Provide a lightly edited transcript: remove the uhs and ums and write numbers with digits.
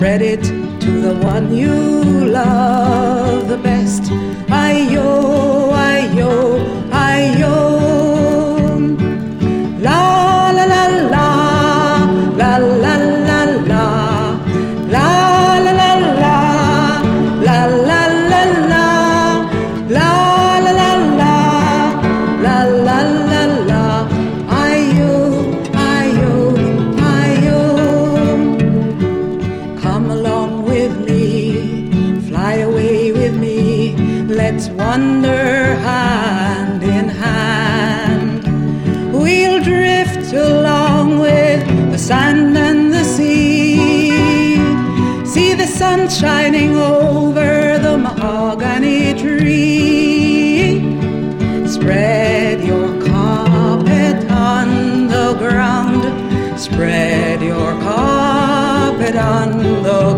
Spread it to the one you love the best. Ayo, ayo, ayo. La la la la, la la la la, la la la la, la la la la, la la la la, la la la la. Ayo, ayo, ayo. Come along with me, fly away with me. Let's wander hand in hand. We'll drift along with the sand and the sea. See the sun shining over the mahogany tree. Spread your carpet on the ground. Spread your carpet on the